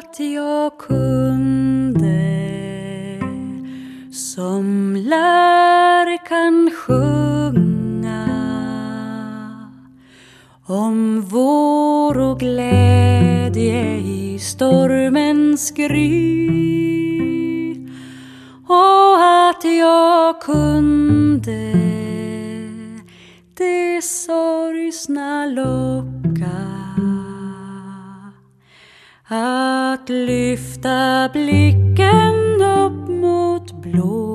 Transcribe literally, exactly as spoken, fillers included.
att jag kunde som lärkan sjunga om vår och glädje i stormens gry, och att jag kunde det sorgsna locka att lyfta blicken upp mot blå.